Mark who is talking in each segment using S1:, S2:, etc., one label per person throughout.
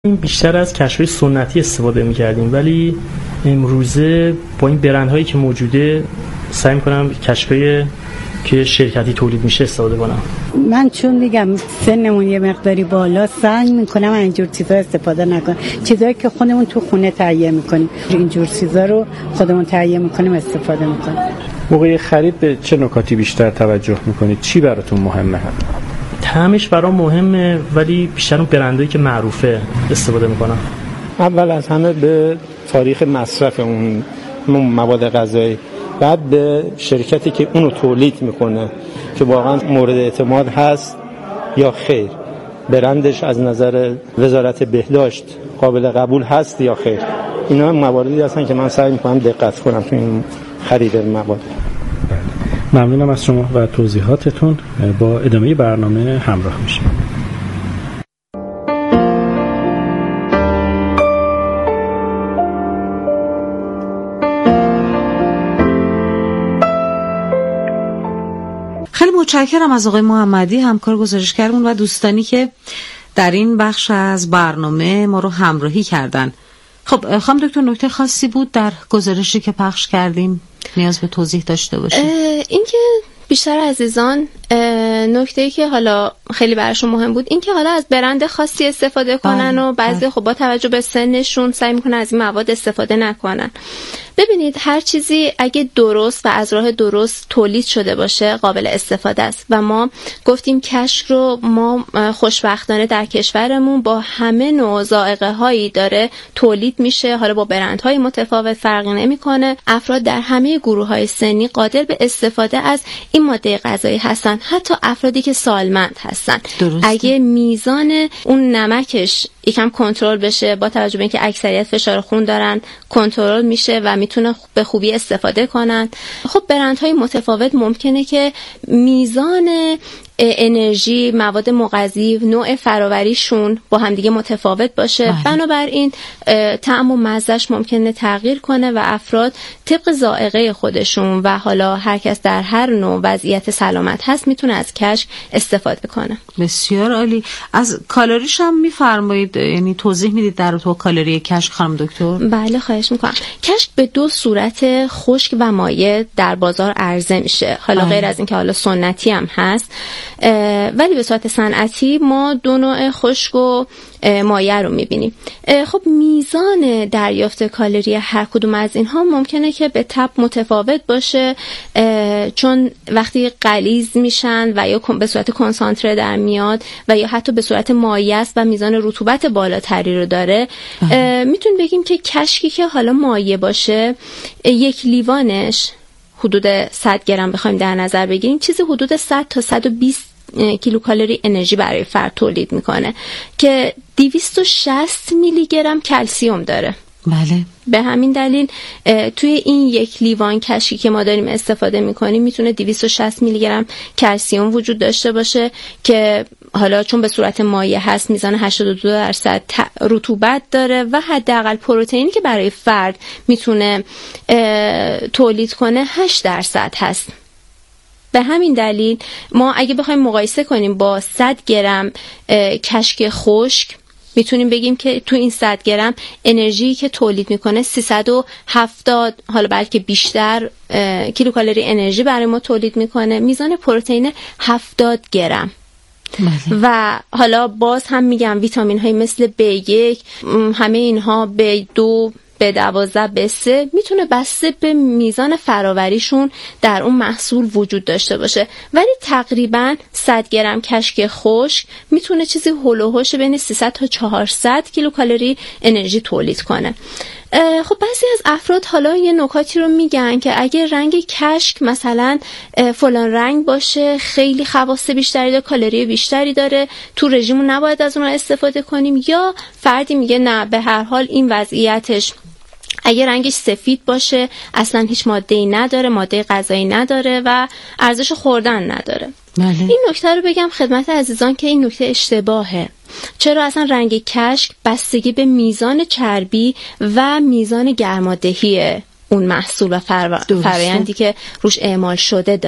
S1: بیشتر از کشف‌های سنتی استفاده می‌کردیم، ولی امروزه با این برندهایی که موجوده سعی می‌کنم کشف‌های که شرکتی تولید میشه استفاده کنم.
S2: من چون میگم سنمون یه مقداری بالا، سعی می‌کنم اینجور چیزا استفاده نکنم. چیزایی که خودمون تو خونه تهیه می‌کنیم، اینجور چیزا رو خودمون تهیه می‌کنیم استفاده می‌کنیم.
S3: موقع خرید به چه نکاتی بیشتر توجه می‌کنید؟ چی براتون مهمه؟
S1: طعمش برام مهمه، ولی بیشتر اون برندایی که معروفه استفاده میکنم.
S3: اول از همه به تاریخ مصرف اون مواد غذایی، بعد به شرکتی که اونو تولید میکنه که واقعا مورد اعتماد هست یا خیر، برندش از نظر وزارت بهداشت قابل قبول هست یا خیر. اینا مواردی هستن که من سعی میکنم دقت کنم تو این خرید مواد. ممنونم از شما و توضیحاتتون. با ادامه برنامه همراه میشیم.
S4: خیلی متشکرم از آقای محمدی، همکار گزارشگرمون و دوستانی که در این بخش از برنامه ما رو همراهی کردن. خب خانم دکتر، نکته خاصی بود در گزارشی که پخش کردیم نیاز به توضیح داشته باشیم؟
S5: این که بیشتر عزیزان نکته‌ای که حالا خیلی براشون مهم بود این که حالا از برند خاصی استفاده کنن و بعضی خب با توجه به سنشون سعی میکنن از این مواد استفاده نکنن. ببینید هر چیزی اگه درست و از راه درست تولید شده باشه قابل استفاده است و ما گفتیم کشک رو ما خوشبختانه در کشورمون با همه نوع ذائقه هایی داره تولید میشه، حالا با برندهای متفاوت فرقی نمیکنه. افراد در همه گروه های سنی قادر به استفاده از این ماده غذایی هستن، حتی افرادی که سالمند هستن. درسته. اگه میزان اون نمکش یکم کنترل بشه، با توجه به اینکه اکثریت فشار خون دارن، کنترل میشه و میتونه به خوبی استفاده کنن. خب برندهای متفاوت ممکنه که میزان انرژی، مواد مغذی، نوع فراوریشون با همدیگه متفاوت باشه. بنابراین طعم و مزهش ممکنه تغییر کنه و افراد طبق ذائقه خودشون و حالا هر کس در هر نوع وضعیت سلامت هست میتونه از کشک استفاده کنه.
S4: بسیار عالی. از کالریش هم میفرمایید، یعنی توضیح میدید در تو کالری کشک خانم دکتر؟
S5: بله خواهش میکنم. کشک به دو صورت خشک و مایع در بازار عرضه میشه. حالا غیر از اینکه حالا سنتی هم هست، ولی به صورت صنعتی ما دو نوع خشک و مایع رو میبینیم. خب میزان دریافت کالری هر کدوم از اینها ممکنه که به تب متفاوت باشه، چون وقتی غلیظ میشن و یا به صورت کنسانتره در میاد و یا حتی به صورت مایع است و میزان رطوبت بالاتری رو داره، میتونیم بگیم که کشکی که حالا مایع باشه یک لیوانش حدود 100 گرم بخوایم در نظر بگیریم، چیزی حدود 100 تا 120 کیلوکالری انرژی برای فرد تولید میکنه که 260 میلی گرم کلسیم داره.
S4: بله.
S5: به همین دلیل توی این یک لیوان کشکی که ما داریم استفاده میکنیم میتونه 260 میلی گرم کلسیم وجود داشته باشه که حالا چون به صورت مایع هست میزان 82% رطوبت داره و حداقل پروتئینی که برای فرد میتونه تولید کنه 8% هست. به همین دلیل ما اگه بخوایم مقایسه کنیم با 100 گرم کشک خشک میتونیم بگیم که تو این 100 گرم انرژی که تولید میکنه 370 حالا بلکه بیشتر کیلوکالری انرژی برای ما تولید میکنه، میزان پروتئین 70 گرم. و حالا باز هم میگم ویتامین های مثل B1 همه اینها B2 B12 B3 میتونه بسته به میزان فراوریشون در اون محصول وجود داشته باشه، ولی تقریبا 100 گرم کشک خشک میتونه چیزی هولوهوش بین 300 تا 400 کیلوکالری انرژی تولید کنه. خب بعضی از افراد حالا یه نکاتی رو میگن که اگه رنگ کشک مثلا فلان رنگ باشه، خیلی خواص بیشتری داره، کالری بیشتری داره، تو رژیمون نباید از اون استفاده کنیم. یا فردی میگه نه، به هر حال این وضعیتش اگه رنگش سفید باشه اصلا هیچ ماده‌ای نداره، ماده غذایی نداره و ارزش خوردن نداره. این نکته رو بگم خدمت عزیزان که این نکته اشتباهه. چرا؟ اصلا رنگ کشک بستگی به میزان چربی و میزان گرمادهی اون محصول و فرآیندی که روش اعمال شده داره.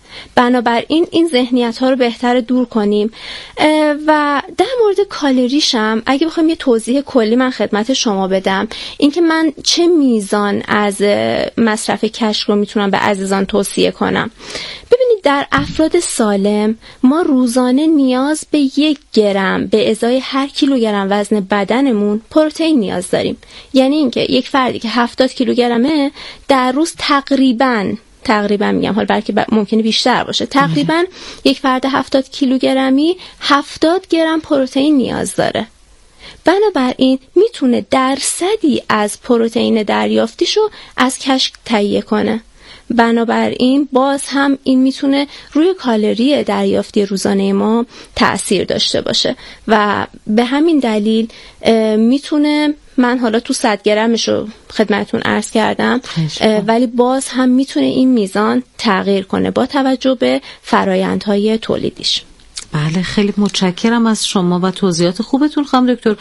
S5: بنابراین این ذهنیت ها رو بهتر دور کنیم. و در مورد کالریش هم اگه بخوام یه توضیح کلی من خدمت شما بدم، اینکه من چه میزان از مصرف کشک رو میتونم به عزیزان توصیه کنم. ببینید در افراد سالم ما روزانه نیاز به 1 گرم به ازای هر کیلوگرم وزن بدنمون پروتئین نیاز داریم. یعنی اینکه یک فردی که 70 کیلوگرمه در روز تقریبا میگم، حالا بلکه ممکنه بیشتر باشه، تقریبا یک فرد 70 کیلوگرمی 70 گرم پروتئین نیاز داره. بنابراین میتونه درصدی از پروتئین دریافتیشو از کشک تهیه کنه. بنابراین باز هم این میتونه روی کالری دریافتی روزانه ما تأثیر داشته باشه و به همین دلیل میتونه، من حالا تو 100 گرمش رو خدمتون عرض کردم، ولی باز هم میتونه این میزان تغییر کنه با توجه به فرایندهای تولیدیش.
S4: بله، خیلی متشکرم از شما و توضیحات خوبتون خانم دکتر.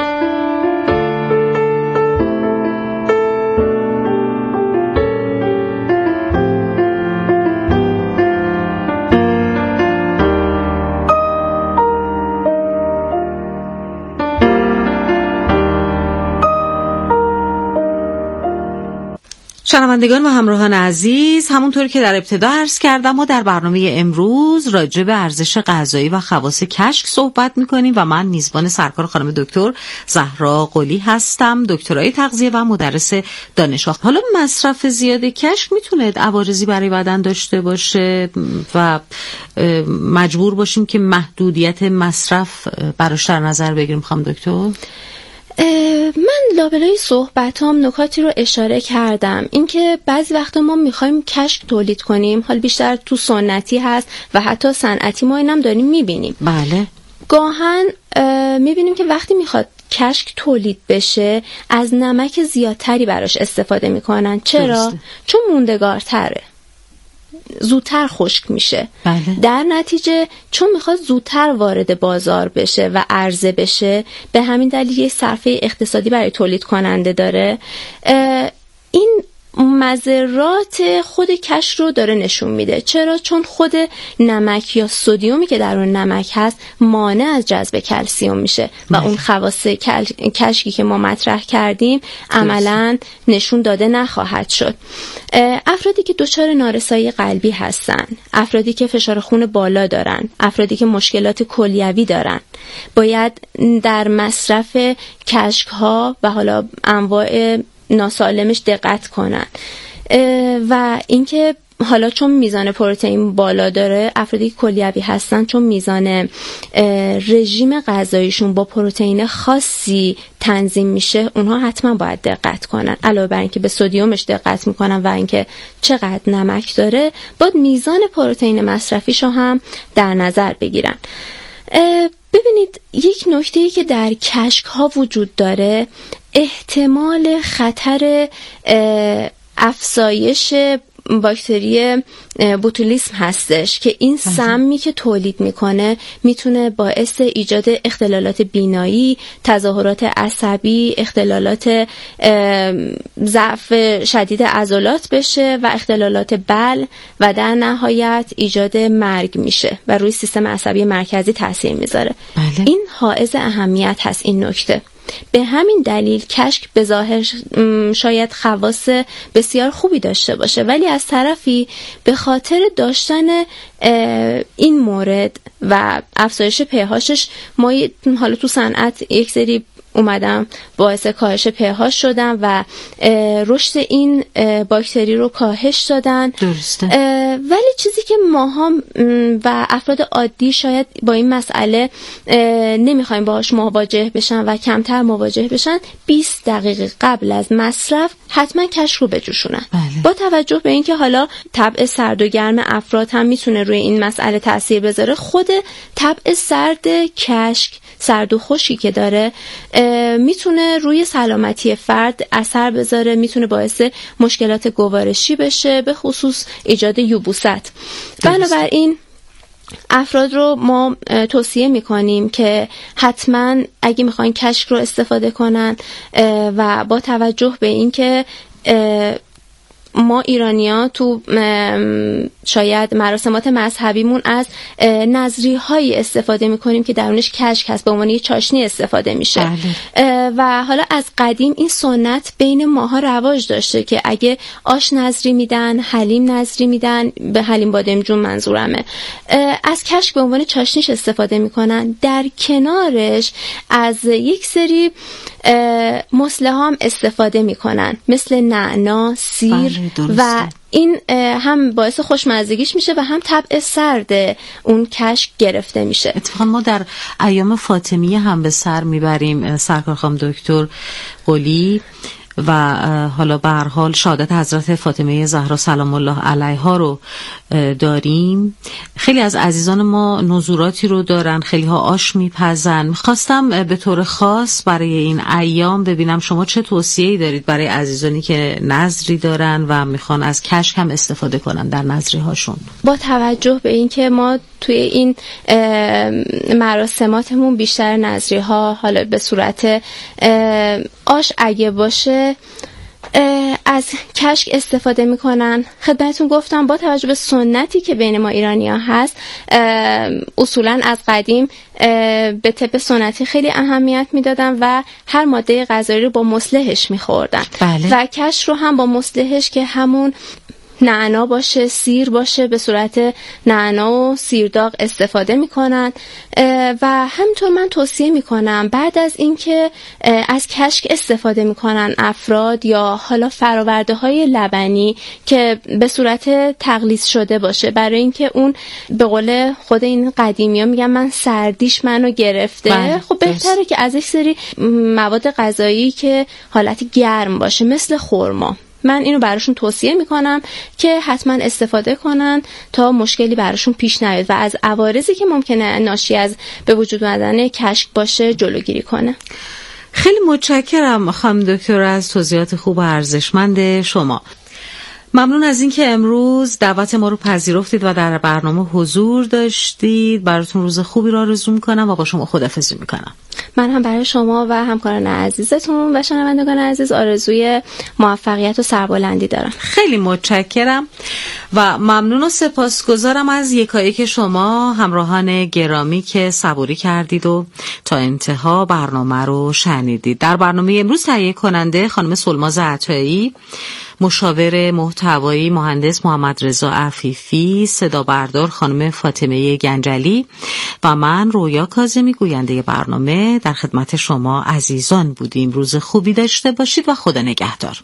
S4: شنوندگان و همراهان عزیز، همونطور که در ابتدا عرض کردم ما در برنامه امروز راجع به ارزش غذایی و خواص کشک صحبت می‌کنیم و من میزبان سرکار خانم دکتر زهرا قلی هستم، دکترای تغذیه و مدرس دانشگاه. حالا مصرف زیاد کشک میتونه عوارضی برای بدن داشته باشه و مجبور باشیم که محدودیت مصرف براش در نظر بگیریم خانم دکتر؟
S5: من لابلای صحبتام نکاتی رو اشاره کردم، اینکه بعضی وقتا ما میخوایم کشک تولید کنیم، حال بیشتر تو سنتی هست و حتی صنعتی ما اینم داریم میبینیم.
S4: بله.
S5: گاهن میبینیم که وقتی میخواد کشک تولید بشه از نمک زیادتری براش استفاده میکنن. چرا؟ درسته. چون موندگارتره، زودتر خشک میشه.
S4: بله. در
S5: نتیجه چون میخواد زودتر وارد بازار بشه و عرضه بشه، به همین دلیل یه صرفه اقتصادی برای تولید کننده داره. این مضرات خود کشک رو داره نشون میده. چرا؟ چون خود نمک یا سدیومی که در اون نمک هست مانع از جذب کلسیم میشه و اون خواص کشکی که ما مطرح کردیم عملاً نشون داده نخواهد شد. افرادی که دچار نارسایی قلبی هستن، افرادی که فشار خون بالا دارن، افرادی که مشکلات کلیوی دارن، باید در مصرف کشک ها و حالا انواع ناسالمش دقت کنن. و اینکه حالا چون میزان پروتئین بالا داره، افرادی که کلیوی هستن چون میزان رژیم غذاییشون با پروتئین خاصی تنظیم میشه، اونها حتما باید دقت کنن. علاوه بر اینکه به سدیومش دقت میکنن و اینکه چقدر نمک داره، باید میزان پروتئین مصرفیشو هم در نظر بگیرن. ببینید، یک نکته‌ای که در کشک ها وجود داره، احتمال خطر افزایش باکتری بوتولیسم هستش که این سمی که تولید میکنه میتونه باعث ایجاد اختلالات بینایی، تظاهرات عصبی، اختلالات ضعف شدید عضلات بشه و اختلالات بل و در نهایت ایجاد مرگ میشه و روی سیستم عصبی مرکزی تاثیر میذاره.
S4: بله.
S5: این حائز اهمیت هست این نکته. به همین دلیل کشک به ظاهر شاید خواص بسیار خوبی داشته باشه، ولی از طرفی به خاطر داشتن این مورد و افزایش pHش ما حالا تو صنعت یک سری اومدم باعث کاهش pH شدن و رشد این باکتری رو کاهش دادن.
S4: درسته.
S5: ولی چیزی که ماها و افراد عادی شاید با این مسئله نمیخوایم باهاش مواجه بشن و کمتر مواجه بشن، 20 دقیقه قبل از مصرف حتما کشک رو بجوشونن.
S4: بله.
S5: با توجه به اینکه حالا طبع سرد و گرم افراد هم میتونه روی این مسئله تاثیر بذاره، خود طبع سرد کشک، سرد و خشکی که داره، میتونه روی سلامتی فرد اثر بذاره، میتونه باعث مشکلات گوارشی بشه، به خصوص ایجاد یبوست. بنابراین افراد رو ما توصیه میکنیم که حتما اگه میخواین کشک رو استفاده کنن و با توجه به اینکه ما ایرانی‌ها تو شاید مراسمات مذهبیمون از نظریه‌هایی استفاده می‌کنیم که درونش کشک هست، به عنوان یه چاشنی استفاده میشه. و حالا از قدیم این سنت بین ماها رواج داشته که اگه آش نظری میدن، حلیم نظری میدن، به حلیم بادمجون منظورمه، از کشک به عنوان چاشنیش استفاده میکنن. در کنارش از یک سری مصلح هم استفاده میکنن مثل نعنا، سیر و این هم باعث خوشمزگیش میشه و هم طبع سرد اون کشک گرفته میشه.
S4: اتفاقا ما در ایام فاطمیه هم به سر میبریم سرکار خانم دکتر قلی و حالا به هر حال شهادت حضرت فاطمه زهرا سلام الله علیها رو داریم. خیلی از عزیزان ما نذوراتی رو دارن، خیلی ها آش میپزن. خواستم به طور خاص برای این ایام ببینم شما چه توصیه‌ای دارید برای عزیزانی که نذری دارن و میخوان از کشک هم استفاده کنن در نذری هاشون.
S5: با توجه به اینکه ما توی این مراسماتمون بیشتر نذری ها حالا به صورت آش اگه باشه از کشک استفاده میکنن، خدمتتون گفتم با توجه به سنتی که بین ما ایرانی‌ها هست، اصولا از قدیم به طب سنتی خیلی اهمیت میدادن و هر ماده غذایی رو با مصلحش میخوردن. و کشک رو هم با مصلحش که همون نعنا باشه، سیر باشه، به صورت نعنا و سیرداغ استفاده میکنن. و همینطور من توصیه میکنم بعد از اینکه از کشک استفاده میکنن افراد یا حالا فراورده های لبنی که به صورت تغلیظ شده باشه، برای اینکه اون به قول خود این قدیمی ها میگن من سردیش منو گرفته، خب بهتره که از یک سری مواد غذایی که حالت گرم باشه مثل خرما، من اینو براشون توصیه میکنم که حتما استفاده کنن تا مشکلی براشون پیش نیاد و از عوارضی که ممکنه ناشی از به وجود اومدن کشک باشه جلوگیری کنه.
S4: خیلی متشکرم خانم دکتر از توضیحات خوب و ارزشمند شما. ممنون از اینکه امروز دعوت ما رو پذیرفتید و در برنامه حضور داشتید. براتون روز خوبی رو آرزو میکنم و با شما خداحافظی میکنم.
S5: من هم برای شما و همکاران عزیزتون و شنوندگان عزیز آرزوی موفقیت و سربلندی دارم.
S4: خیلی متشکرم و ممنون و سپاسگزارم از یکایک شما همراهان گرامی که صبوری کردید و تا انتها برنامه رو شنیدید. در برنامه امروز تهیه کننده خانم سلماز عطایی، مشاور محتوایی مهندس محمد رضا عفیفی، صدا بردار خانم فاطمه گنجلی و من رویا کاظمی گوینده برنامه در خدمت شما عزیزان بودیم. روز خوبی داشته باشید و خدا نگهدار.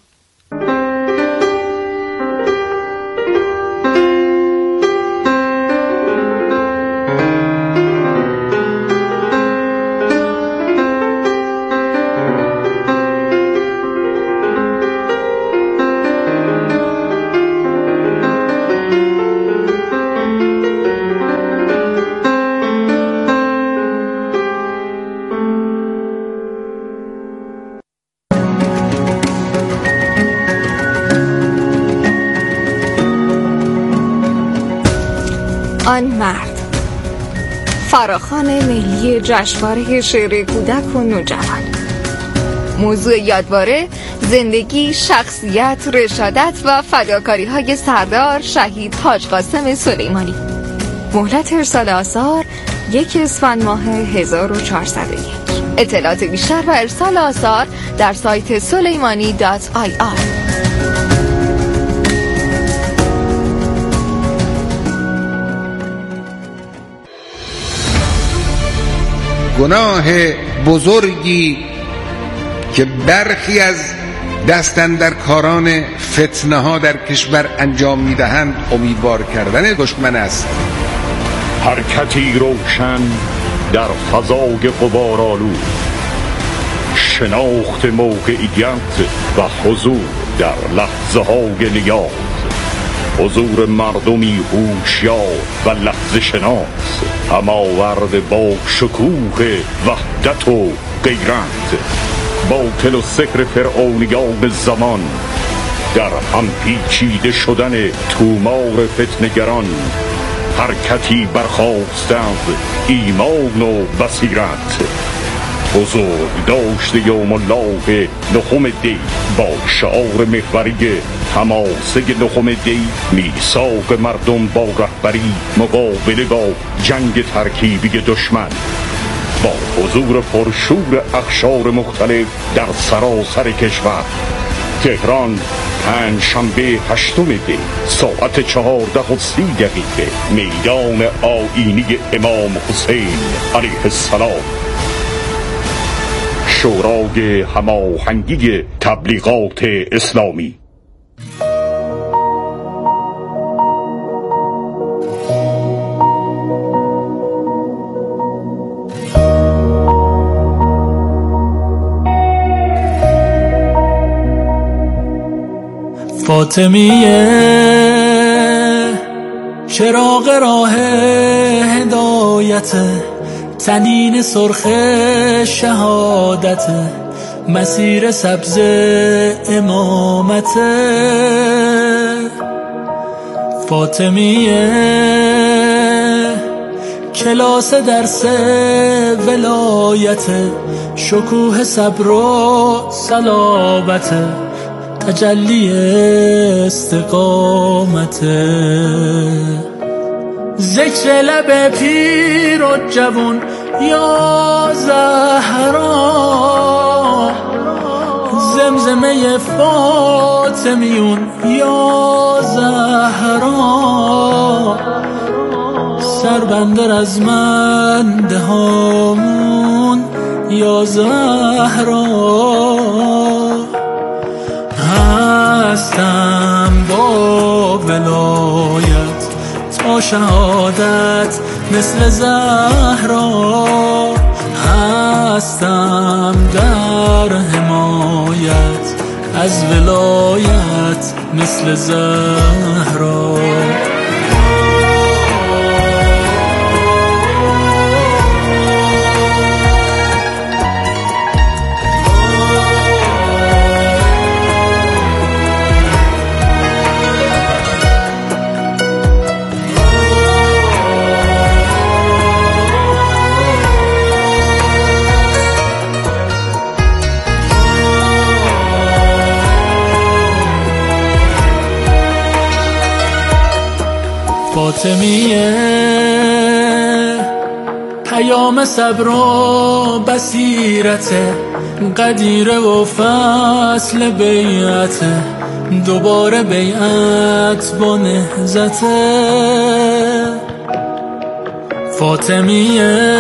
S6: آن مرد، فراخوان ملی جشنواره شعر کودک و نوجوان. موضوع یادواره زندگی، شخصیت، رشادت و فداکاری‌های سردار شهید حاج قاسم سلیمانی. مهلت ارسال آثار 1 اسفند ماه 1401. اطلاعات بیشتر و ارسال آثار در سایت suleimani.ir.
S7: گناه بزرگی که برخی از دستاندرکاران فتنه ها در کشور انجام میدهند امیدوار کردن دشمن است.
S8: حرکتی روشن در فضای غبارآلود، شناخت موقعیت و حضور در لحظه های نیاز، حضور مردمی هوشیار و لحظه شناس، هماورد با شکوه وحدت و غیرت، باطل و سحر فرعونیان زمان، در هم پیچیده شدن تومار فتنگران، حرکتی برخاسته از ایمان و بصیرت، بزرگ داشته یوم الله نخم دی با شعار محوری حماسه نخم دی، میثاق مردم با رهبری مقابله با جنگ ترکیبی دشمن، با حضور پرشور اقشار مختلف در سراسر کشور. تهران، پنجشنبه 8 دی ساعت 14:30 میدان آیینی امام حسین علیه السلام. شورای هماهنگی تبلیغات اسلامی.
S9: فاطمیه چراغ راه هدایت، تنین سرخ شهادت، مسیر سبز امامت. فاطمیه کلاس درس ولایت، شکوه صبر و صلابت، تجلی استقامت. ذکر لب پیر و جوان یا زهرا، زمزمه فاطمیون یا زهرا، سربند رزمنده هامون یا زهرا. هستم با ولایت تا شهادت مثل زهرا، هستم در حمایت از ولایت مثل زهرا. فاطمیه پیام صبر و بصیرت، قدیره و فصل بیعت، دوباره بیعت با نهضت. فاطمیه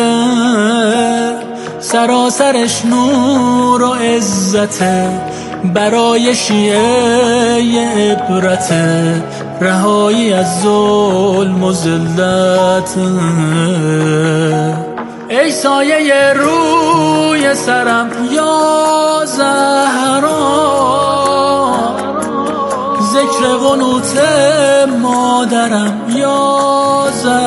S9: سراسرش نور و عزت، برای شیعه عبرت، رهایی از ظلم و ذلت. ای سایه روی سرم یا زهرا، ذکر قنوت مادرم یا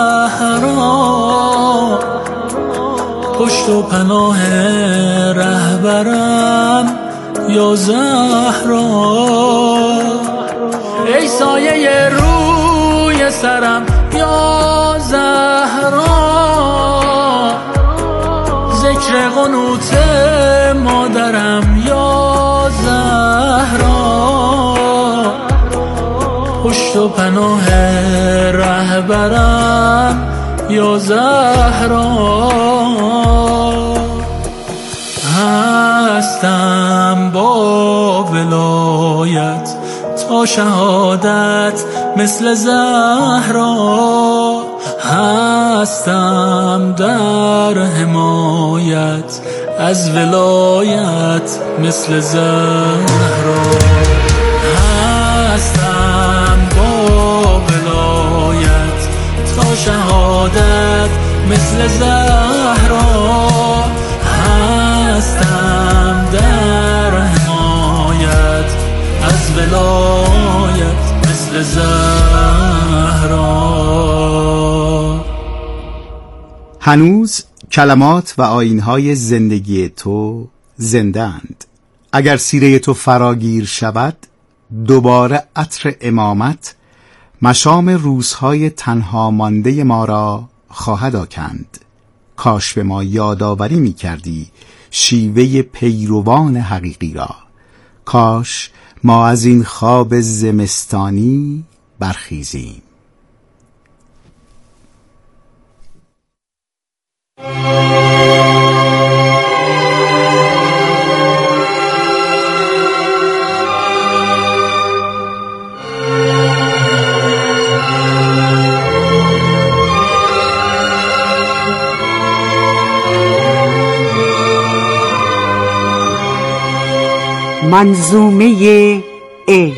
S9: زهرا، پشت و پناه رهبرم یا زهرا. ای سایه روی سرم یا زهرا، ذکر قنوت مادرم یا زهرا، پشت و پناه رهبرم یا زهرا. هستم با ولایت تا شهادت مثل زهرا، هستم در حمایت از ولایت مثل زهرا. هستم با ولایت تا شهادت مثل زهرا، هستم در حمایت از ولایت مثل زهرا.
S10: هنوز کلمات و آیین‌های زندگی تو زنده‌اند. اگر سیره تو فراگیر شود، دوباره عطر امامت مشام روزهای تنها مانده ما را خواهد آکند. کاش به ما یادآوری می کردی شیوه پیروان حقیقی را. کاش ما از این خواب زمستانی برخیزیم.
S11: منظومه عشق.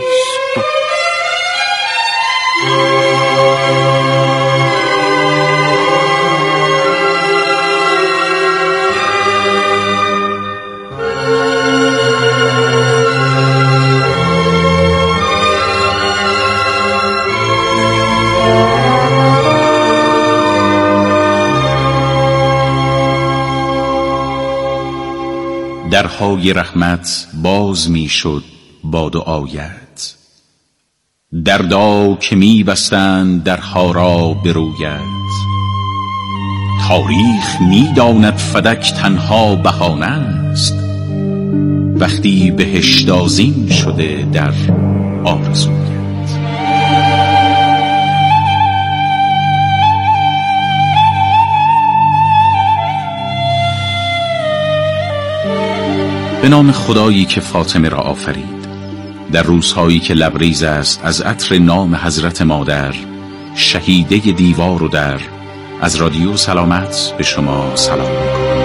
S8: درهای رحمت باز می شد با دعایت، دردا که می بستند درها را به رویت. تاریخ می داند فدک تنها بهانه است، وقتی بهشت آذین شده در آرزویت. به نام خدایی که فاطمه را آفرید، در روزهایی که لبریز است از عطر نام حضرت مادر، شهیده دیوار و در، از رادیو سلامت به شما سلام می‌کنم.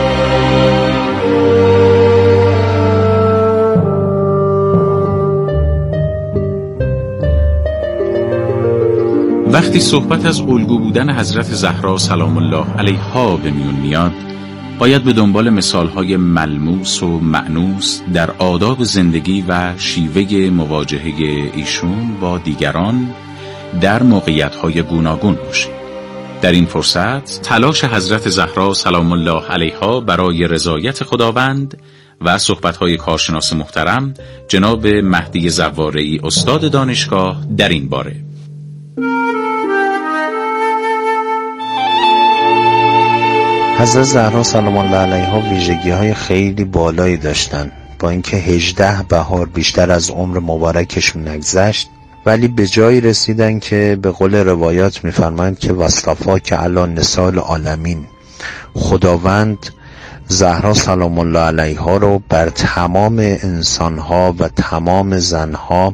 S8: وقتی صحبت از الگو بودن حضرت زهرا سلام الله علیها به میون میاد، باید به دنبال مثالهای ملموس و مأنوس در آداب زندگی و شیوه مواجهه ایشون با دیگران در موقعیت‌های گوناگون باشیم. در این فرصت تلاش حضرت زهرا سلام الله علیها برای رضایت خداوند و صحبت‌های کارشناس محترم جناب مهدی زوارعی استاد دانشگاه در این باره.
S12: حضرت زهرا سلام الله علیها ویژگی‌های خیلی بالایی داشتن، با اینکه 18 بهار بیشتر از عمر مبارکشون نگذشت، ولی به جایی رسیدن که به قول روایات می‌فرمایند که واصطفاک علی نساء العالمین، خداوند زهرا سلام الله علیها رو بر تمام انسان‌ها و تمام زن‌ها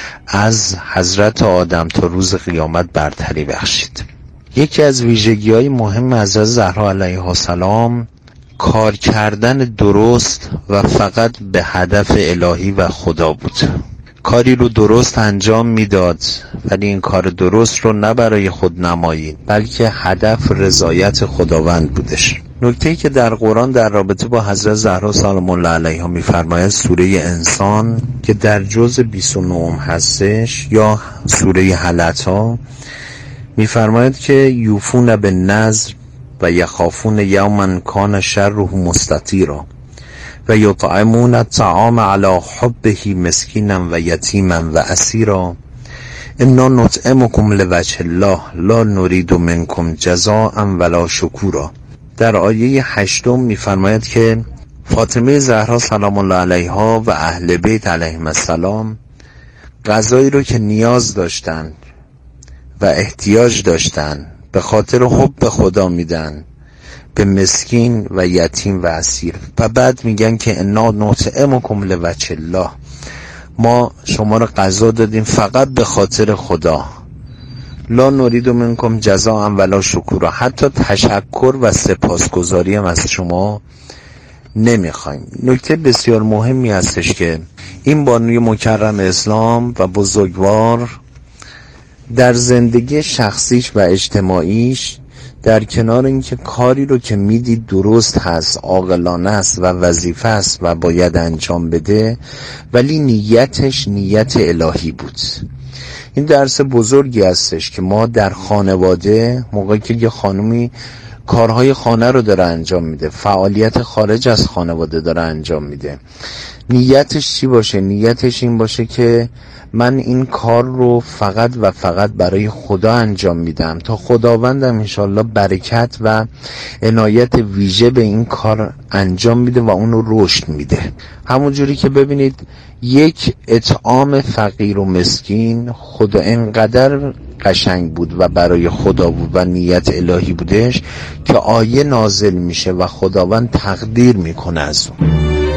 S12: از حضرت آدم تا روز قیامت برتری بخشید. یکی از ویژگی‌های مهم حضرت زهرا علیها السلام کار کردن درست و فقط به هدف الهی و خدا بود. کاری رو درست انجام میداد، ولی این کار درست رو نه برای خودنمایی بلکه هدف رضایت خداوند بودش. نکته‌ای که در قرآن در رابطه با حضرت زهرا سلام الله علیها می‌فرماید سوره انسان که در جزء 29 هستش یا سوره حلق‌ها می‌فرماید که یوفون بالنذر و یخافون یوما کان شره مستطیرا و یطعمون الطعام علی حبه مسکینا و یتیما و اسیرا انا نطعمکم لوجه الله لا نرید منکم جزاء ولا شکورا. در آیه 8 می‌فرماید که فاطمه زهرا سلام الله علیها و اهل بیت علیهم السلام غذایی رو که نیاز داشتن و احتیاج داشتن به خاطر حب خدا میدن به مسکین و یتیم و اسیر، و بعد میگن که انا نطعمکم لوجه الله، ما شما رو غذا دادیم فقط به خاطر خدا، لا نرید منکم جزاء ولا شکورا، حتی تشکر و سپاسگزاری هم از شما نمیخوایم. نکته بسیار مهمی هستش که این بانوی مکرم اسلام و بزرگوار در زندگی شخصیش و اجتماعیش در کنار اینکه کاری رو که میدید درست هست، عاقلانه است و وظیفه است و باید انجام بده، ولی نیتش نیت الهی بود. این درس بزرگی هستش که ما در خانواده موقعی که یه خانومی کارهای خانه رو داره انجام میده، فعالیت خارج از خانواده داره انجام میده. نیتش چی باشه؟ نیتش این باشه که من این کار رو فقط و فقط برای خدا انجام میدم تا خداوندم انشالله برکت و عنایت ویژه به این کار انجام میده و اون رو رشد میده. همونجوری که ببینید یک اطعام فقیر و مسکین خدا انقدر قشنگ بود و برای خدا بود و نیت الهی بودش که آیه نازل میشه و خداوند تقدیر میکنه از اون.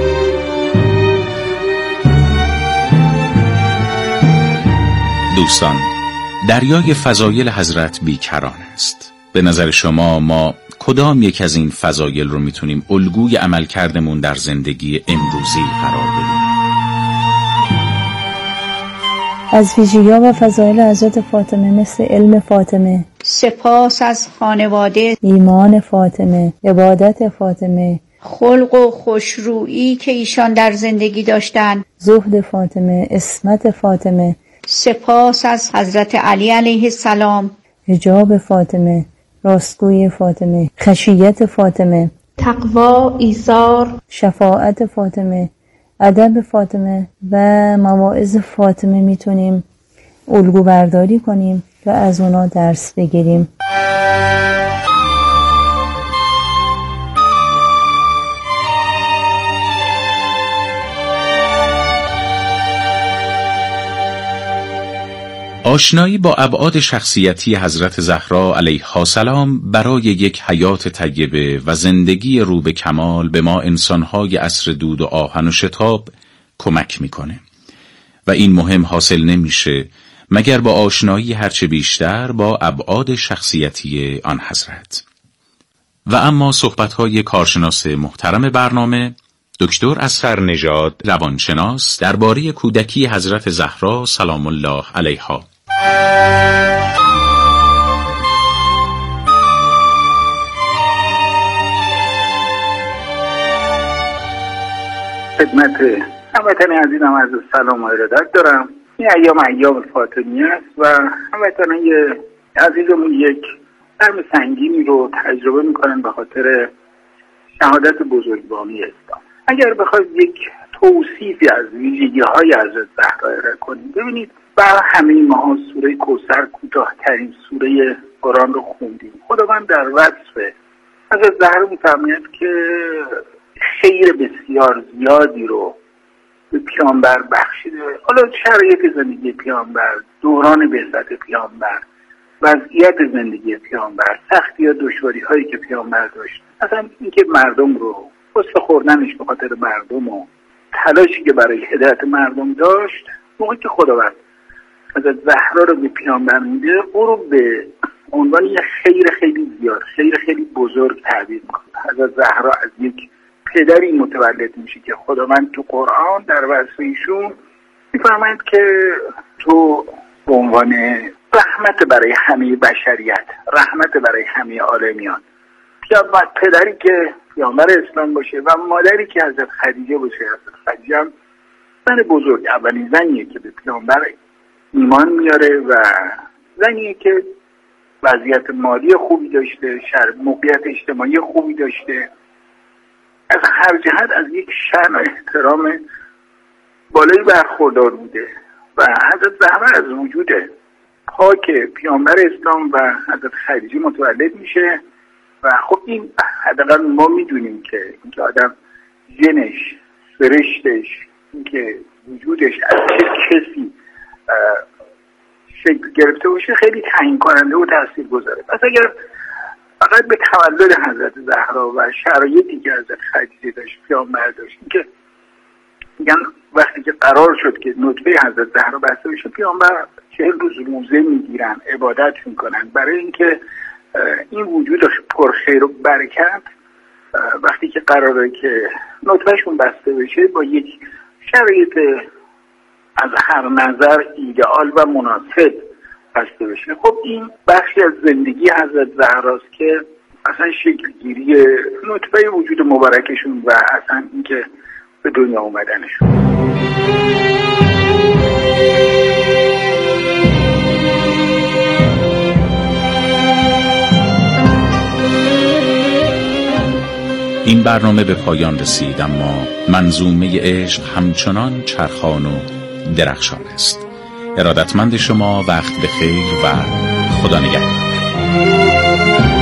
S8: دوستان، دریای فضایل حضرت بیکران است. به نظر شما ما کدام یک از این فضایل رو میتونیم الگوی عملکردمون در زندگی امروزی قرار بدیم؟
S11: از ویژگی‌ها و فضایل حضرت فاطمه مثل علم فاطمه،
S2: سپاس از خانواده،
S11: ایمان فاطمه، عبادت فاطمه،
S2: خلق و خوشرویی که ایشان در زندگی داشتند،
S11: زهد فاطمه، عصمت فاطمه،
S2: سپاس از حضرت علی علیه السلام،
S11: حجاب فاطمه، راستگویی فاطمه، خشیت فاطمه،
S2: تقوا، ایثار،
S11: شفاعت فاطمه، ادب فاطمه و مواعظ فاطمه میتونیم الگو برداری کنیم و از اونا درس بگیریم.
S8: آشنایی با ابعاد شخصیتی حضرت زهرا علیها السلام برای یک حیات طیبه و زندگی رو به کمال به ما انسانهای عصر دود و آهن و شتاب کمک میکنه و این مهم حاصل نمیشه مگر با آشنایی هرچه بیشتر با ابعاد شخصیتی آن حضرت. و اما صحبت‌های کارشناس محترم برنامه دکتر اصغر نژاد روانشناس درباره کودکی حضرت زهرا سلام الله علیها.
S13: خدمت هموطنان عزیزم عرض سلام و ارادت دارم. این ایام فاطمی است و هموطنان عزیزمون یک درم سنگینی رو تجربه میکنن به خاطر شهادت بزرگواری اسلام. اگر بخواید یک توصیفی از ویژگی‌های حضرت زهرا ارائه کنیم، ببینید برای همه ما سوره کوثر کوتاه‌ترین سوره قرآن رو خوندیم. خداوند در وصف حضرت زهرا می‌فرماید که خیر بسیار زیادی رو به پیامبر بخشیده. حالا شرایط زندگی پیامبر، دوران بعثت پیامبر، وضعیت زندگی پیامبر، سختی یا دشواری هایی که پیامبر داشت، اصلا اینکه مردم رو قصه خوردنش به خاطر مردم و تلاشی که برای هدایت مردم داشت، موقعی که خداوند حضرت زهرا رو به پیامبر میده، او رو به عنوان یک خیر خیلی زیاد، خیر خیلی بزرگ تعبیر میکنه. حضرت زهرا از یک پدری متولد میشه که خداوند تو قرآن در وصف ایشون میفرماید که تو به عنوان رحمت برای همه بشریت، رحمت برای همه عالمیان، پدری که پیامبر اسلام باشه و مادری که حضرت خدیجه باشه. حضرت خدیجه هم زن بزرگ، اولین زنیه که به پیامبر ایمان میاره و زنیه که وضعیت مالی خوبی داشته، موقعیت اجتماعی خوبی داشته، از هر جهت از یک شأن و احترام بالایی برخوردار بوده و حضرت زهرا از وجود پاک پیامبر اسلام و حضرت خدیجه متولد میشه و خب این حداقل ما میدونیم که اینکه آدم ژنش، سرشتش، اینکه وجودش از چه کسی شکل گرفته باشه خیلی تعیین کننده و تاثیرگذاره. پس اگر فقط به تولد حضرت زهرا و شرایطی که حضرت خدیجه داشت، پیامبر داشت، اینکه میگن وقتی که قرار شد که نطفه حضرت زهرا بسته بشه، پیامبر 40 روز روزه میگیرن، عبادت میکنن برای اینکه این وجود پرخیر و برکت وقتی که قراره که نطفهشون بسته بشه با یک شرایط از هر نظر ایدئال و مناسب بسته بشه. خب این بخشی از زندگی حضرت زهراست که اصلا شکلگیری نطفه وجود مبارکشون و اصلا اینکه به دنیا اومدنشون.
S8: این برنامه به پایان رسید، اما منظومه عشق همچنان چرخان و درخشان است. ارادتمند شما، وقت بخیر و خدا نگهدار.